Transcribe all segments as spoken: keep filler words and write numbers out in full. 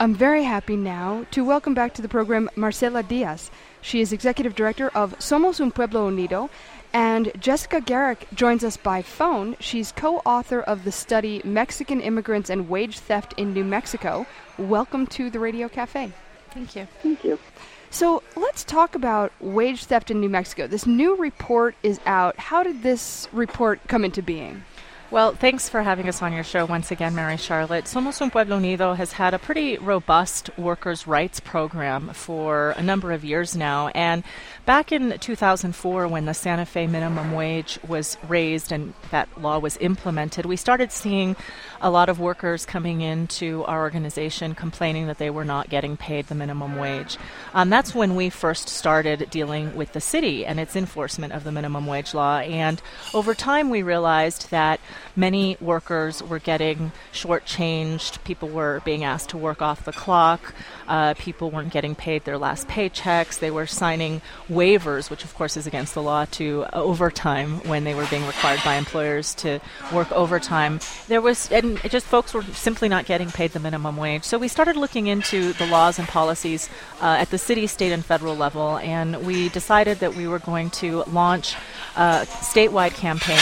I'm very happy now to welcome back to the program Marcela Diaz. She is Executive Director of Somos un Pueblo Unido, and Jessica Garrick joins us by phone. She's co-author of the study Mexican Immigrants and Wage Theft in New Mexico. Welcome to the Radio Cafe. Thank you. Thank you. So let's talk about wage theft in New Mexico. This new report is out. How did this report come into being? Well, thanks for having us on your show once again, Mary Charlotte. Somos un Pueblo Unido has had a pretty robust workers' rights program for a number of years now. And back in two thousand four, when the Santa Fe minimum wage was raised and that law was implemented, we started seeing a lot of workers coming into our organization complaining that they were not getting paid the minimum wage. Um, that's when we first started dealing with the city and its enforcement of the minimum wage law. And over time, we realized that many workers were getting shortchanged. People were being asked to work off the clock. Uh, people weren't getting paid their last paychecks. They were signing waivers, which of course is against the law, to overtime when they were being required by employers to work overtime. There was, and it just folks were simply not getting paid the minimum wage. So we started looking into the laws and policies uh, at the city, state, and federal level, and we decided that we were going to launch a statewide campaign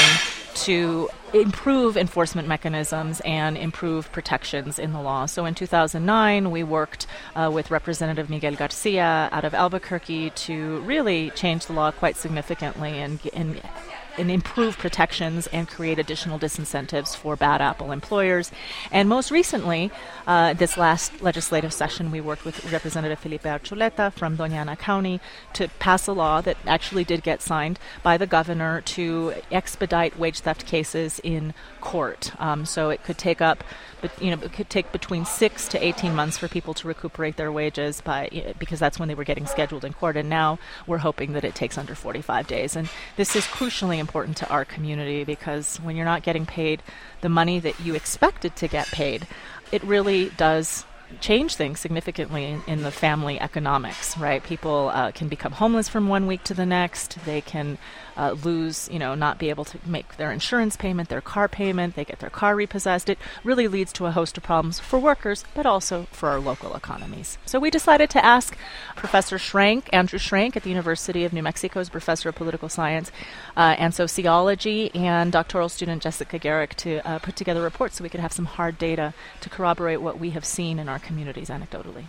to improve enforcement mechanisms and improve protections in the law. So in two thousand nine, we worked uh, with Representative Miguel Garcia out of Albuquerque to really change the law quite significantly and, and and improve protections and create additional disincentives for bad apple employers. And most recently, uh, this last legislative session, we worked with Representative Felipe Archuleta from Doña Ana County to pass a law that actually did get signed by the governor to expedite wage theft cases in court. Um, so it could take up, but you know, it could take between six to eighteen months for people to recuperate their wages by because that's when they were getting scheduled in court. And now we're hoping that it takes under forty-five days. And this is crucially important to our community because when you're not getting paid the money that you expected to get paid, it really does change things significantly in, in the family economics, right? People uh, can become homeless from one week to the next. They can uh, lose, you know, not be able to make their insurance payment, their car payment. They get their car repossessed. It really leads to a host of problems for workers, but also for our local economies. So we decided to ask Professor Schrank, Andrew Schrank at the University of New Mexico's Professor of Political Science uh, and Sociology, and doctoral student Jessica Garrick to uh, put together a report so we could have some hard data to corroborate what we have seen in our communities anecdotally.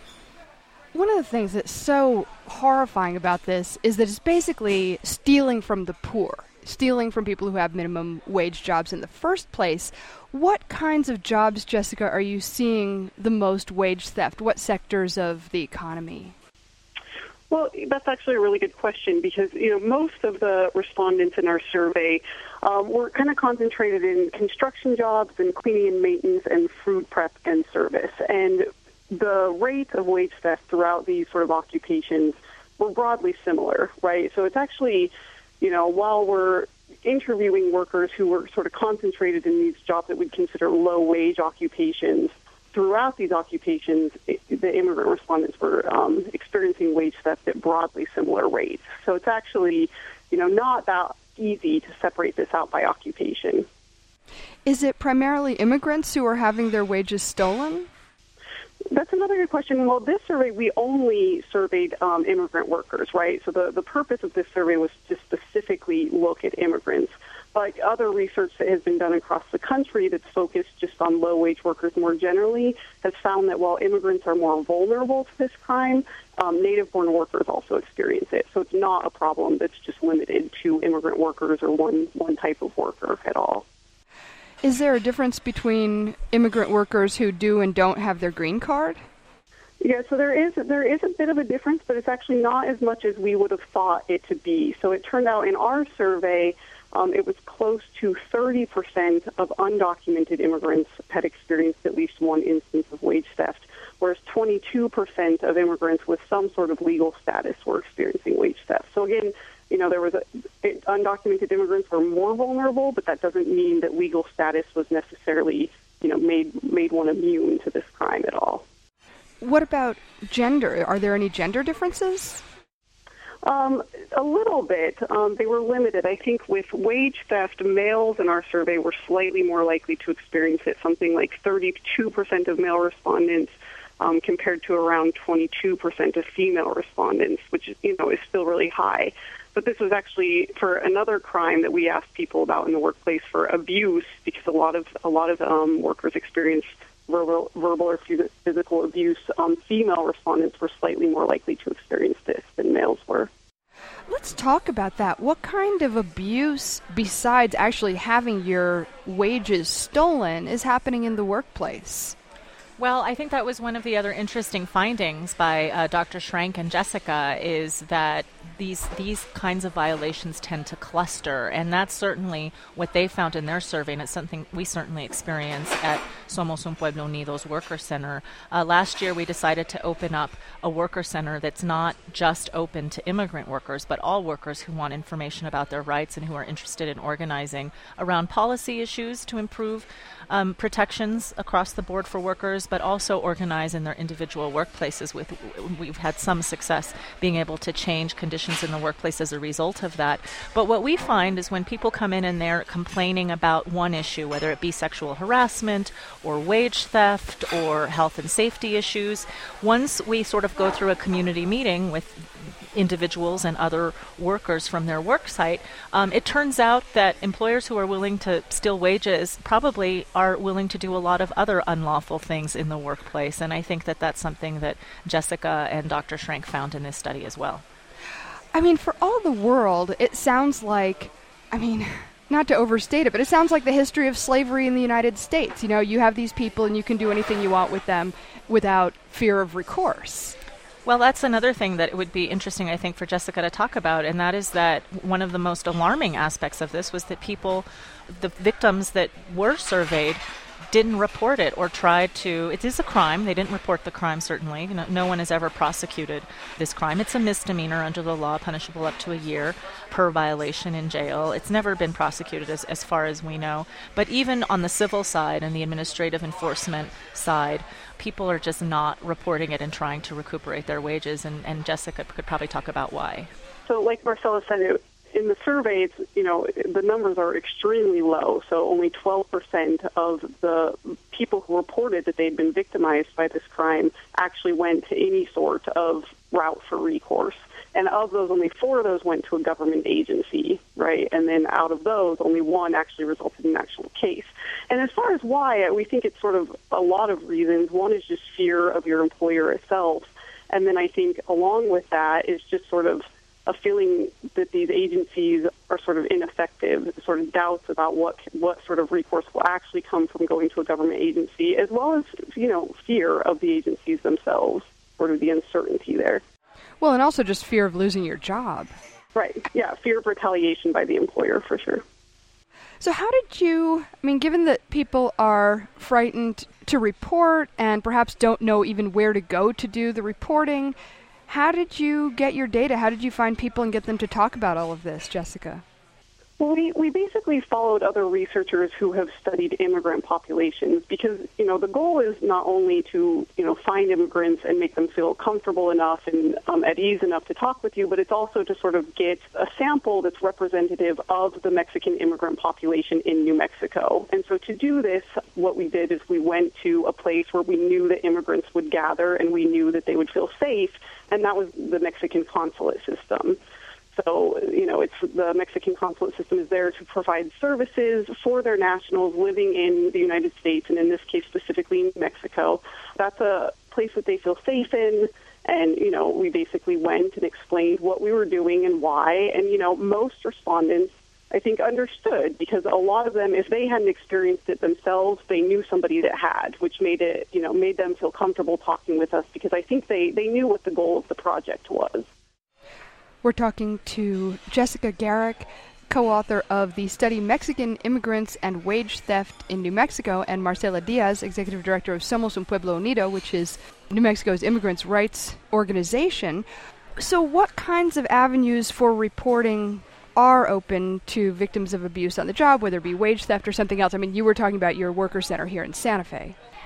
One of the things that's so horrifying about this is that it's basically stealing from the poor, stealing from people who have minimum wage jobs in the first place. What kinds of jobs, Jessica, are you seeing the most wage theft? What sectors of the economy? Well, that's actually a really good question because, you know, most of the respondents in our survey um, were kind of concentrated in construction jobs and cleaning and maintenance and food prep and service. And the rate of wage theft throughout these sort of occupations were broadly similar, right? So it's actually, you know, while we're interviewing workers who were sort of concentrated in these jobs that we'd consider low-wage occupations, throughout these occupations, it, the immigrant respondents were um, experiencing wage theft at broadly similar rates. So it's actually, you know, not that easy to separate this out by occupation. Is it primarily immigrants who are having their wages stolen? That's another good question. Well, this survey, we only surveyed um, immigrant workers, right? So the, the purpose of this survey was to specifically look at immigrants. But other research that has been done across the country that's focused just on low-wage workers more generally has found that while immigrants are more vulnerable to this crime, um, native-born workers also experience it. So it's not a problem that's just limited to immigrant workers or one, one type of worker at all. Is there a difference between immigrant workers who do and don't have their green card? Yeah, so there is there is a bit of a difference, but it's actually not as much as we would have thought it to be. So it turned out in our survey, um, it was close to thirty percent of undocumented immigrants had experienced at least one instance of wage theft, whereas twenty-two percent of immigrants with some sort of legal status were experiencing wage theft. So again, you know, there was a, it, undocumented immigrants were more vulnerable, but that doesn't mean that legal status was necessarily, you know, made made one immune to this crime at all. What about gender? Are there any gender differences? Um, a little bit. Um, they were limited. I think with wage theft, males in our survey were slightly more likely to experience it, something like thirty-two percent of male respondents um, compared to around twenty-two percent of female respondents, which you know is still really high. But this was actually for another crime that we asked people about in the workplace for abuse, because a lot of a lot of um, workers experienced verbal, verbal or physical abuse. Um, female respondents were slightly more likely to experience this than males were. Let's talk about that. What kind of abuse, besides actually having your wages stolen, is happening in the workplace? Well, I think that was one of the other interesting findings by uh, Doctor Schrank and Jessica, is that these these kinds of violations tend to cluster, and that's certainly what they found in their survey, and it's something we certainly experience at Somos Un Pueblo Unido's Worker Center. Uh, last year, we decided to open up a worker center that's not just open to immigrant workers, but all workers who want information about their rights and who are interested in organizing around policy issues to improve um, protections across the board for workers, but also organize in their individual workplaces. With we've had some success being able to change conditions in the workplace as a result of that. But what we find is when people come in and they're complaining about one issue, whether it be sexual harassment or wage theft or health and safety issues, once we sort of go through a community meeting with individuals and other workers from their work site, um, it turns out that employers who are willing to steal wages probably are willing to do a lot of other unlawful things in the workplace. And I think that that's something that Jessica and Doctor Schrank found in this study as well. I mean, for all the world, it sounds like, I mean, not to overstate it, but it sounds like the history of slavery in the United States. You know, you have these people and you can do anything you want with them without fear of recourse. Well, that's another thing that it would be interesting, I think, for Jessica to talk about, and that is that one of the most alarming aspects of this was that people, the victims that were surveyed, didn't report it or tried to. It is a crime. They didn't report the crime, certainly. You know, no one has ever prosecuted this crime. It's a misdemeanor under the law, punishable up to a year per violation in jail. It's never been prosecuted as, as far as we know. But even on the civil side and the administrative enforcement side, people are just not reporting it and trying to recuperate their wages. And, and Jessica could probably talk about why. So like Marcella said, it, in the surveys, you know, the numbers are extremely low. So only twelve percent of the people who reported that they'd been victimized by this crime actually went to any sort of route for recourse. And of those, only four of those went to a government agency, right? And then out of those, only one actually resulted in an actual case. And as far as why, we think it's sort of a lot of reasons. One is just fear of your employer itself. And then I think along with that is just sort of a feeling that these agencies are sort of ineffective, sort of doubts about what what sort of recourse will actually come from going to a government agency, as well as, you know, fear of the agencies themselves, sort of the uncertainty there. Well, and also just fear of losing your job. Right, yeah, fear of retaliation by the employer, for sure. So how did you, I mean, given that people are frightened to report and perhaps don't know even where to go to do the reporting, how did you get your data? How did you find people and get them to talk about all of this, Jessica? Well, we, we basically followed other researchers who have studied immigrant populations because, you know, the goal is not only to, you know, find immigrants and make them feel comfortable enough and um, at ease enough to talk with you, but it's also to sort of get a sample that's representative of the Mexican immigrant population in New Mexico. And so to do this, what we did is we went to a place where we knew that immigrants would gather and we knew that they would feel safe, and that was the Mexican consulate system. So, you know, it's the Mexican consulate system is there to provide services for their nationals living in the United States, and in this case specifically New Mexico. That's a place that they feel safe in, and, you know, we basically went and explained what we were doing and why, and, you know, most respondents, I think, understood, because a lot of them, if they hadn't experienced it themselves, they knew somebody that had, which made it, you know, made them feel comfortable talking with us, because I think they, they knew what the goal of the project was. We're talking to Jessica Garrick, co-author of the study Mexican Immigrants and Wage Theft in New Mexico, and Marcela Diaz, executive director of Somos Un Pueblo Unido, which is New Mexico's immigrants' rights organization. So what kinds of avenues for reporting are open to victims of abuse on the job, whether it be wage theft or something else? I mean, you were talking about your worker center here in Santa Fe.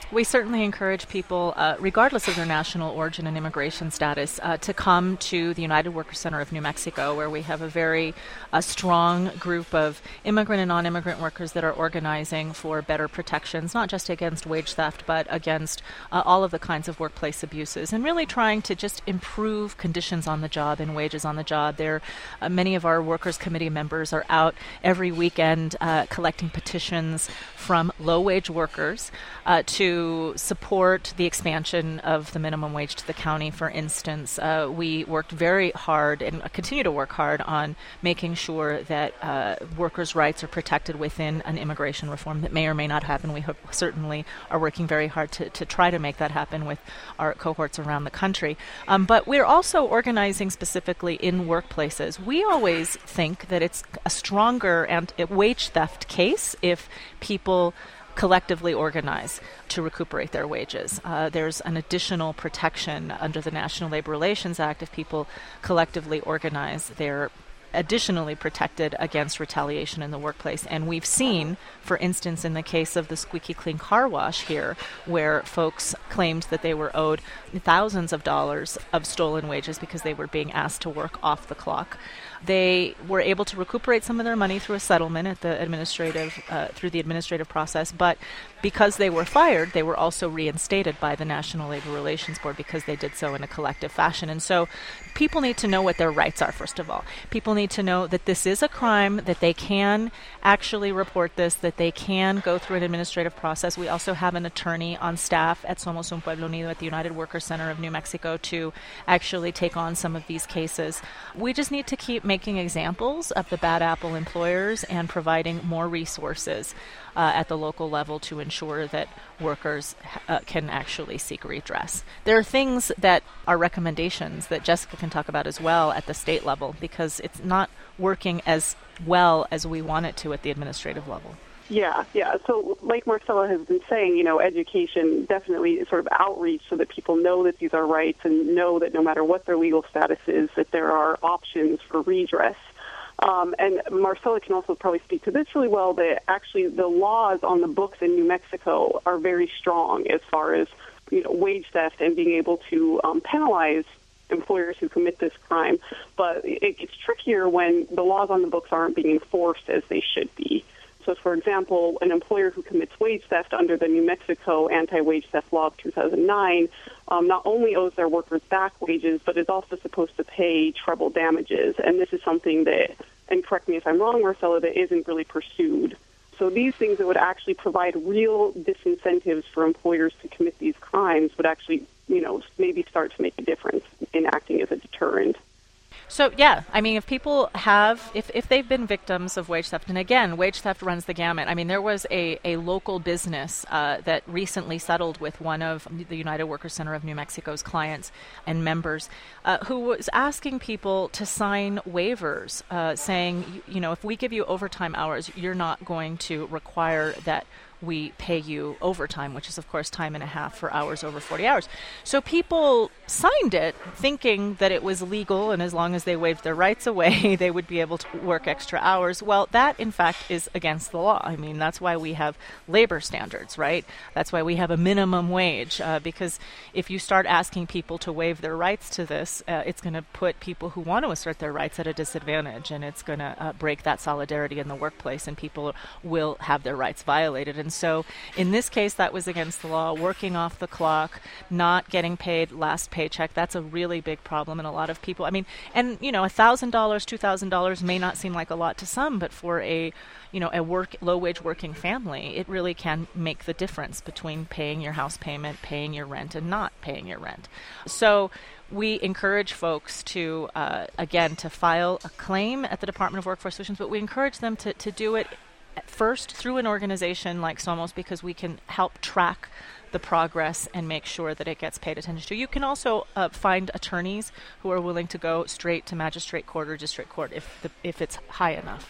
We certainly encourage people, uh, regardless of their national origin and immigration status, uh, to come to the United Workers Center of New Mexico, where we have a very uh, strong group of immigrant and non-immigrant workers that are organizing for better protections, not just against wage theft, but against uh, all of the kinds of workplace abuses, and really trying to just improve conditions on the job and wages on the job. There, uh, many of our Workers Committee members are out every weekend uh, collecting petitions from low-wage workers uh, to support the expansion of the minimum wage to the county, for instance. Uh, we worked very hard and continue to work hard on making sure that uh, workers' rights are protected within an immigration reform that may or may not happen. We hope, certainly are working very hard to, to try to make that happen with our cohorts around the country. Um, but we're also organizing specifically in workplaces. We always think that it's a stronger and a wage theft case if people collectively organize to recuperate their wages. Uh, there's an additional protection under the National Labor Relations Act if people collectively organize. They're additionally protected against retaliation in the workplace. And we've seen, for instance, in the case of the Squeaky Clean Car Wash here, where folks claimed that they were owed thousands of dollars of stolen wages because they were being asked to work off the clock. They were able to recuperate some of their money through a settlement at the administrative, uh, through the administrative process, but because they were fired, they were also reinstated by the National Labor Relations Board because they did so in a collective fashion. And so people need to know what their rights are, first of all. People need to know that this is a crime, that they can actually report this, that they can go through an administrative process. We also have an attorney on staff at Somos Un Pueblo Unido at the United Workers Center of New Mexico to actually take on some of these cases. We just need to keep making examples of the bad apple employers and providing more resources uh, at the local level to ensure that workers uh, can actually seek redress. There are things that are recommendations that Jessica can talk about as well at the state level, because it's not working as well as we want it to at the administrative level. Yeah, yeah. So like Marcela has been saying, you know, education, definitely sort of outreach so that people know that these are rights and know that no matter what their legal status is, that there are options for redress. Um, and Marcela can also probably speak to this really well, that actually the laws on the books in New Mexico are very strong as far as, you know, wage theft and being able to um, penalize employers who commit this crime. But it gets trickier when the laws on the books aren't being enforced as they should be. So, for example, an employer who commits wage theft under the New Mexico Anti-Wage Theft Law of two thousand nine um, not only owes their workers back wages, but is also supposed to pay treble damages. And this is something that, and correct me if I'm wrong, Marcela, that isn't really pursued. So these things that would actually provide real disincentives for employers to commit these crimes would actually, you know, maybe start to make a difference in acting as a deterrent. So, yeah, I mean, if people have, if, if they've been victims of wage theft, and again, wage theft runs the gamut. I mean, there was a, a local business uh, that recently settled with one of the United Workers Center of New Mexico's clients and members uh, who was asking people to sign waivers uh, saying, you, you know, if we give you overtime hours, you're not going to require that we pay you overtime, which is, of course, time and a half for hours over forty hours. So people signed it thinking that it was legal, and as long as they waived their rights away, they would be able to work extra hours. Well, that, in fact, is against the law. I mean, that's why we have labor standards, right? That's why we have a minimum wage, uh, because if you start asking people to waive their rights to this, uh, it's going to put people who want to assert their rights at a disadvantage, and it's going to uh, break that solidarity in the workplace, and people will have their rights violated. And so in this case, that was against the law, working off the clock, not getting paid last paycheck. That's a really big problem. And a lot of people, I mean, and, you know, one thousand dollars, two thousand dollars may not seem like a lot to some, but for a, you know, a work low-wage working family, it really can make the difference between paying your house payment, paying your rent, and not paying your rent. So we encourage folks to, uh, again, to file a claim at the Department of Workforce Solutions, but we encourage them to, to do it first through an organization like Somos, because we can help track the progress and make sure that it gets paid attention to. You can also uh, find attorneys who are willing to go straight to magistrate court or district court if the, if it's high enough.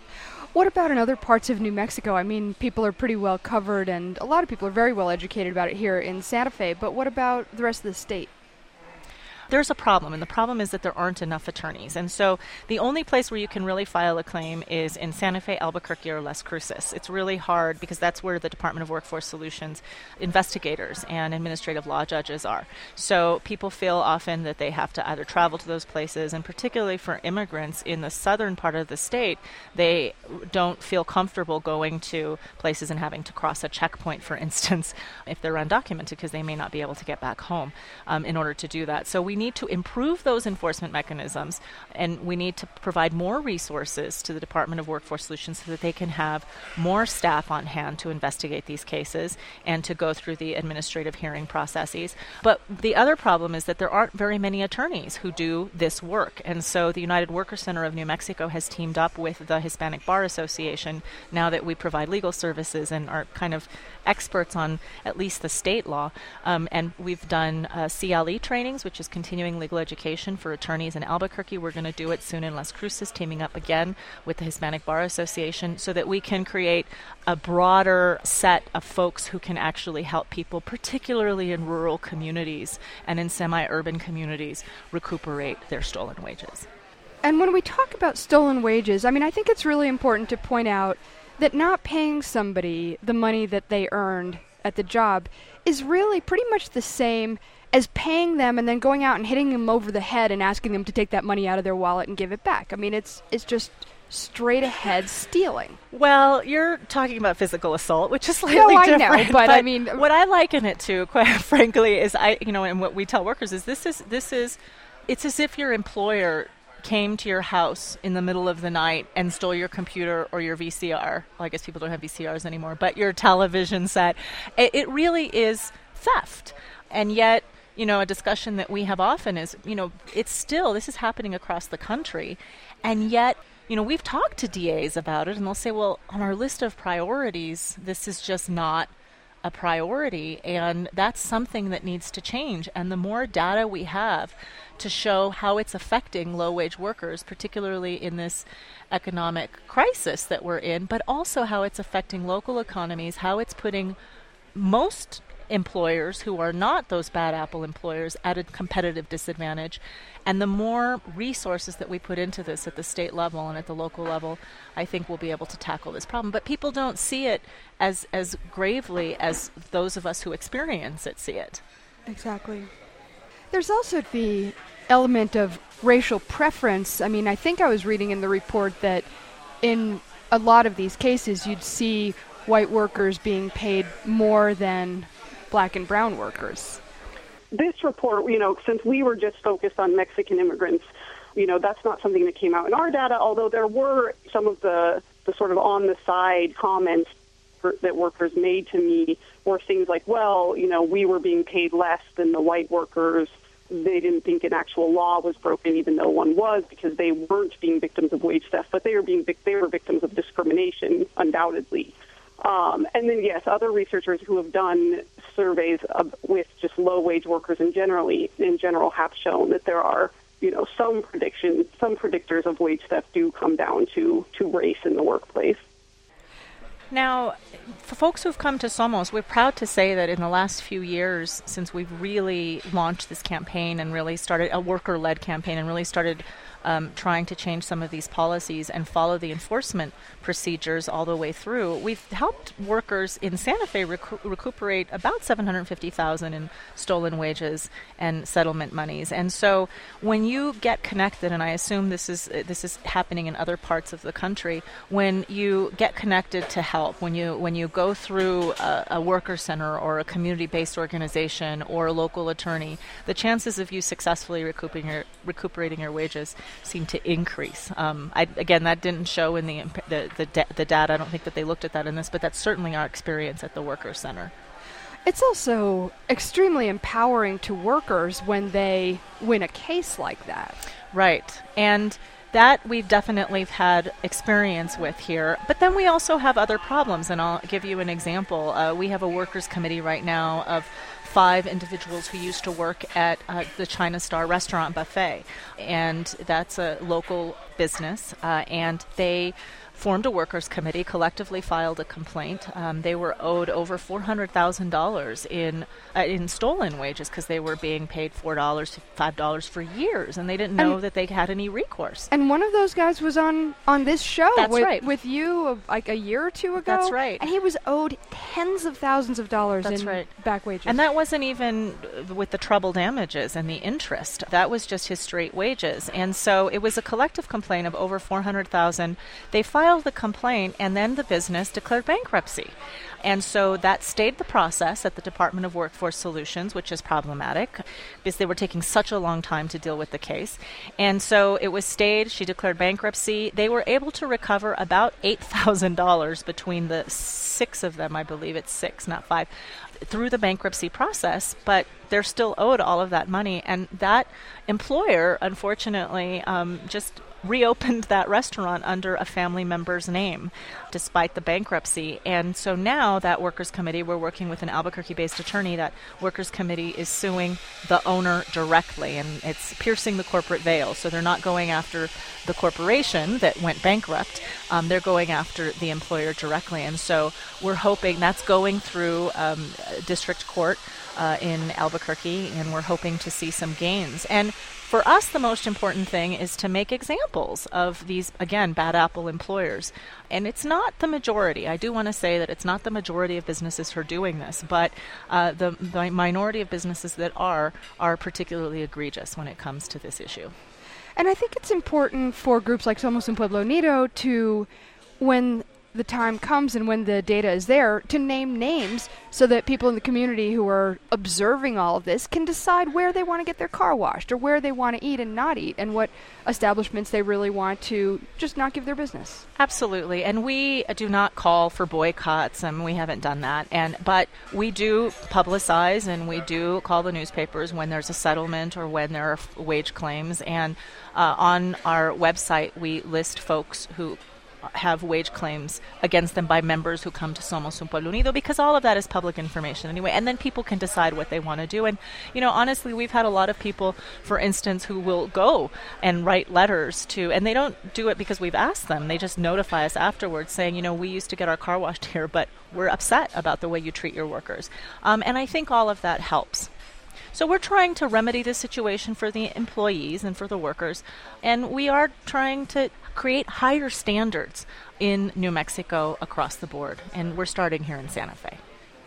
What about in other parts of New Mexico? I mean, people are pretty well covered, and a lot of people are very well educated about it here in Santa Fe, but what about the rest of the state? there's a problem, and the problem is that there aren't enough attorneys. And so the only place where you can really file a claim is in Santa Fe, Albuquerque, or Las Cruces. It's really hard because that's where the Department of Workforce Solutions investigators and administrative law judges are. So people feel often that they have to either travel to those places, and particularly for immigrants in the southern part of the state, they don't feel comfortable going to places and having to cross a checkpoint, for instance, if they're undocumented, because they may not be able to get back home um, in order to do that. So we need to improve those enforcement mechanisms, and we need to provide more resources to the Department of Workforce Solutions so that they can have more staff on hand to investigate these cases and to go through the administrative hearing processes. But the other problem is that there aren't very many attorneys who do this work. And so the United Worker Center of New Mexico has teamed up with the Hispanic Bar Association now that we provide legal services and are kind of experts on at least the state law. Um, and we've done uh, C L E trainings, which is continuing legal education for attorneys in Albuquerque. We're going to do it soon in Las Cruces, teaming up again with the Hispanic Bar Association so that we can create a broader set of folks who can actually help people, particularly in rural communities and in semi-urban communities, recuperate their stolen wages. And when we talk about stolen wages, I mean, I think it's really important to point out that not paying somebody the money that they earned at the job is really pretty much the same as paying them and then going out and hitting them over the head and asking them to take that money out of their wallet and give it back. I mean, it's it's just straight ahead stealing. Well, you're talking about physical assault, which is slightly no, I different. know, but, but I mean, what I liken it to, quite frankly, is I, you know, and what we tell workers is this is this is, it's as if your employer came to your house in the middle of the night and stole your computer or your V C R. Well, I guess people don't have V C Rs anymore, but your television set. It, it really is theft. And yet, you know, a discussion that we have often is, you know, it's still, this is happening across the country. And yet, you know, we've talked to D As about it, and they'll say, well, on our list of priorities, this is just not a priority, and that's something that needs to change. And the more data we have to show how it's affecting low-wage workers, particularly in this economic crisis that we're in, but also how it's affecting local economies, how it's putting most employers who are not those bad apple employers at a competitive disadvantage. And the more resources that we put into this at the state level and at the local level, I think we'll be able to tackle this problem. But people don't see it as, as gravely as those of us who experience it see it. Exactly. There's also the element of racial preference. I mean, I think I was reading in the report that in a lot of these cases, you'd see white workers being paid more than black and brown workers. This report, you know, since we were just focused on Mexican immigrants, you know, that's not something that came out in our data, although there were some of the, the sort of on-the-side comments for, that workers made to me were things like, well, you know, we were being paid less than the white workers. They didn't think an actual law was broken, even though one was, because they weren't being victims of wage theft, but they were being they were victims of discrimination, undoubtedly. Um, and then, yes, other researchers who have done surveys of, with just low-wage workers in generally in general have shown that there are, you know, some predictions, some predictors of wage theft do come down to, to race in the workplace. Now, for folks who've come to Somos, we're proud to say that in the last few years, since we've really launched this campaign and really started a worker-led campaign and really started um, trying to change some of these policies and follow the enforcement procedures all the way through, we've helped workers in Santa Fe recu- recuperate about seven hundred fifty thousand dollars in stolen wages and settlement monies. And so when you get connected, and I assume this is this is happening in other parts of the country, when you get connected to help, when you when you go through a, a worker center or a community-based organization or a local attorney, the chances of you successfully recuperating your, recuperating your wages seem to increase. Um, I, again, that didn't show in the the the, da- the data. I don't think that they looked at that in this, but that's certainly our experience at the Worker Center. It's also extremely empowering to workers when they win a case like that. Right. And that we've definitely had experience with here. But then we also have other problems, and I'll give you an example. Uh, we have a workers committee right now of five individuals who used to work at uh, the China Star Restaurant Buffet, and that's a local business, uh, and they formed a workers' committee, collectively filed a complaint. Um, they were owed over four hundred thousand dollars in uh, in stolen wages because they were being paid four dollars, five dollars for years, and they didn't know and, that they had any recourse. And one of those guys was on, on this show That's with, right. with you uh, like a year or two ago. That's right. And he was owed tens of thousands of dollars That's in right. back wages. And that wasn't even with the trouble damages and the interest. That was just his straight wages. And so it was a collective complaint of over four hundred thousand dollars. They filed the complaint, and then the business declared bankruptcy. And so that stayed the process at the Department of Workforce Solutions, which is problematic because they were taking such a long time to deal with the case. And so it was stayed. She declared bankruptcy. They were able to recover about eight thousand dollars between the six of them, I believe it's six, not five, through the bankruptcy process, but they're still owed all of that money. And that employer, unfortunately, um, just reopened that restaurant under a family member's name despite the bankruptcy. And so now that workers committee, we're working with an Albuquerque-based attorney. That workers committee is suing the owner directly, and it's piercing the corporate veil. So they're not going after the corporation that went bankrupt. Um, they're going after the employer directly. And so we're hoping that's going through um, district court uh, in Albuquerque, and we're hoping to see some gains. And for us, the most important thing is to make examples of these, again, bad apple employers. And it's not the majority. I do want to say that it's not the majority of businesses who are doing this, but uh, the, the minority of businesses that are, are particularly egregious when it comes to this issue. And I think it's important for groups like Somos Un Pueblo Unido to, when the time comes and when the data is there, to name names so that people in the community who are observing all of this can decide where they want to get their car washed or where they want to eat and not eat, and what establishments they really want to just not give their business. Absolutely. And we do not call for boycotts, and we haven't done that. And but we do publicize, and we do call the newspapers when there's a settlement or when there are wage claims. And uh, on our website, we list folks who have wage claims against them by members who come to Somos Un Pueblo Unido, because all of that is public information anyway, and then people can decide what they want to do. And, you know, honestly, we've had a lot of people, for instance, who will go and write letters to, and they don't do it because we've asked them, they just notify us afterwards saying, you know, we used to get our car washed here, but we're upset about the way you treat your workers. Um, and I think all of that helps. So we're trying to remedy the situation for the employees and for the workers, and we are trying to create higher standards in New Mexico across the board, and we're starting here in Santa Fe.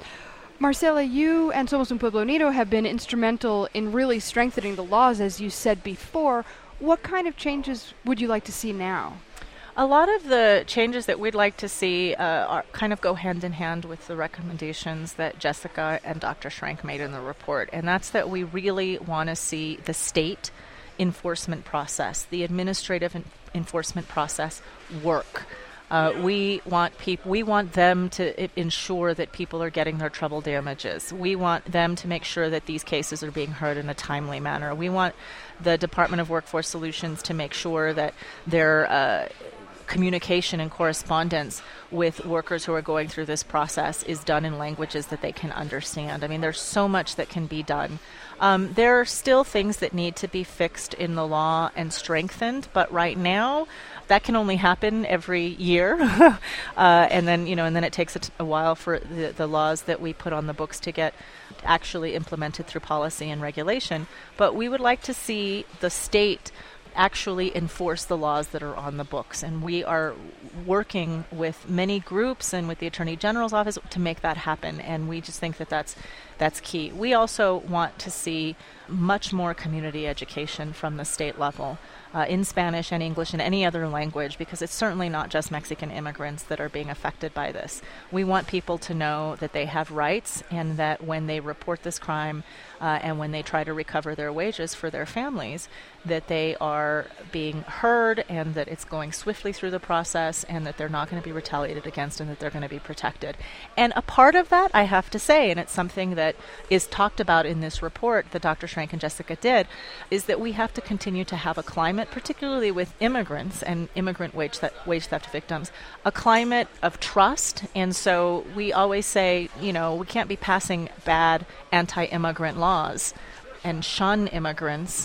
Marcela, you and Somos Un Pueblo Unido have been instrumental in really strengthening the laws, as you said before. What kind of changes would you like to see now? A lot of the changes that we'd like to see uh, are kind of go hand in hand with the recommendations that Jessica and Doctor Schrank made in the report, and that's that we really want to see the state enforcement process, the administrative en- enforcement process work. Uh, we want people. We want them to I- ensure that people are getting their trouble damages. We want them to make sure that these cases are being heard in a timely manner. We want the Department of Workforce Solutions to make sure that they're uh, communication and correspondence with workers who are going through this process is done in languages that they can understand. I mean, there's so much that can be done. Um, there are still things that need to be fixed in the law and strengthened, but right now that can only happen every year. uh, and then, you know, and then it takes a, t- a while for the, the laws that we put on the books to get actually implemented through policy and regulation. But we would like to see the state actually enforce the laws that are on the books. And we are working with many groups and with the Attorney General's office to make that happen. And we just think that that's, that's key. We also want to see much more community education from the state level uh, in Spanish and English and any other language, because it's certainly not just Mexican immigrants that are being affected by this. We want people to know that they have rights, and that when they report this crime uh, and when they try to recover their wages for their families, that they are being heard, and that it's going swiftly through the process, and that they're not going to be retaliated against, and that they're going to be protected. And a part of that, I have to say, and it's something that is talked about in this report that Doctor Schrank and Jessica did, is that we have to continue to have a climate, particularly with immigrants and immigrant wage, th- wage theft victims, a climate of trust. And so we always say, you know, we can't be passing bad anti-immigrant laws and shun immigrants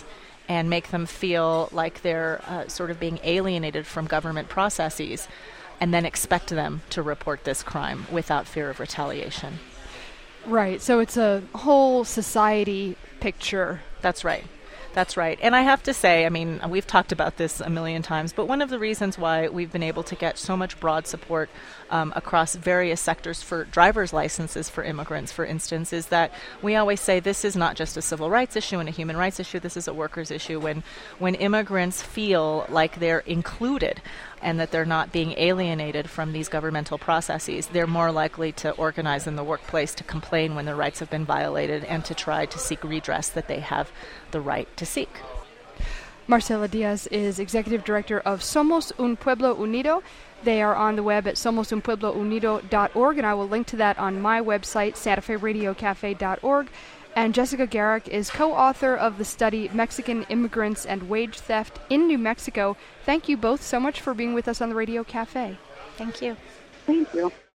and make them feel like they're uh, sort of being alienated from government processes, and then expect them to report this crime without fear of retaliation. Right. So it's a whole society picture. That's right. That's right. And I have to say, I mean, we've talked about this a million times, but one of the reasons why we've been able to get so much broad support um, across various sectors for driver's licenses for immigrants, for instance, is that we always say this is not just a civil rights issue and a human rights issue, this is a workers' issue. When, when immigrants feel like they're included and that they're not being alienated from these governmental processes, they're more likely to organize in the workplace, to complain when their rights have been violated, and to try to seek redress that they have the right to seek. Marcela Diaz is Executive Director of Somos Un Pueblo Unido. They are on the web at somos un pueblo unido dot org, and I will link to that on my website, santa fe radio cafe dot org. And Jessica Garrick is co-author of the study Mexican Immigrants and Wage Theft in New Mexico. Thank you both so much for being with us on the Radio Cafe. Thank you. Thank you.